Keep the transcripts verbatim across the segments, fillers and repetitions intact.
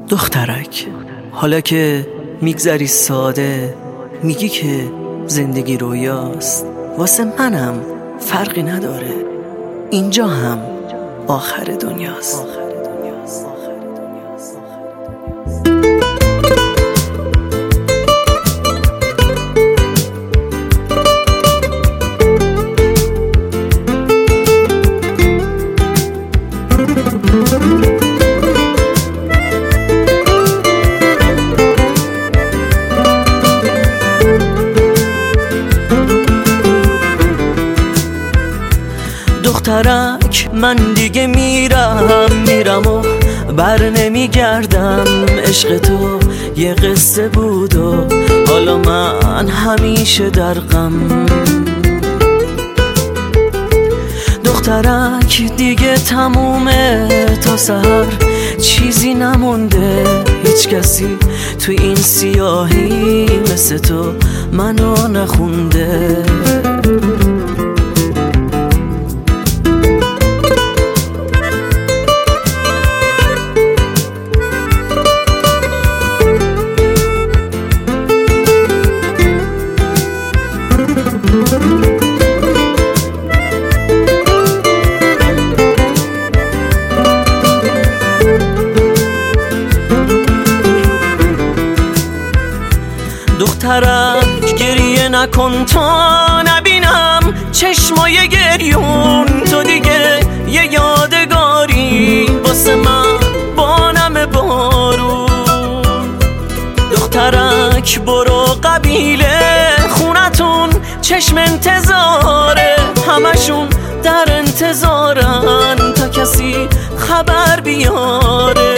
دخترک، حالا که میگذری ساده، میگی که زندگی رویاست، واسه منم فرقی نداره، اینجا هم آخر دنیاست. دخترک، من دیگه میرم میرم و بر نمیگردم، عشق تو یه قصه بود و حالا من همیشه در غم. دخترک دیگه تمومه، تا سحر چیزی نمونده، هیچ کسی تو این سیاهی مثل تو منو نخونده. دخترک گریه نکن تا نبینم چشمای گریون، تو دیگه یه یادگاری واسه من با نم بارون. دخترک برو قبیله خونتون، چشم انتظاره، همشون در انتظارن تا کسی خبر بیاره.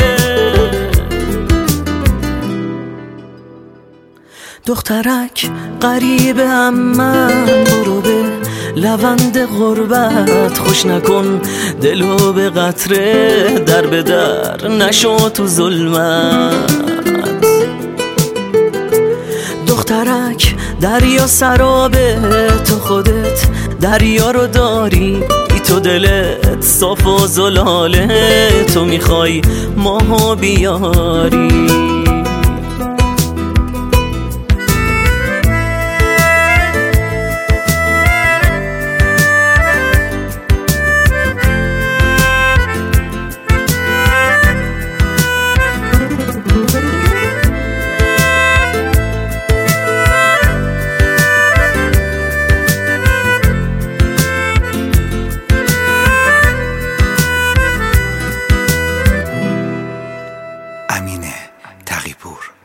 دخترک غریبه هم من، برو به لوند غربت خوش نکن دلو به قطره، در به در نشو تو ظلمت. دخترک دریا سرابه، تو خودت دریا رو داری، تو دلت صاف و زلاله، تو میخوای ماهو بیاری. امین تقی‌پور.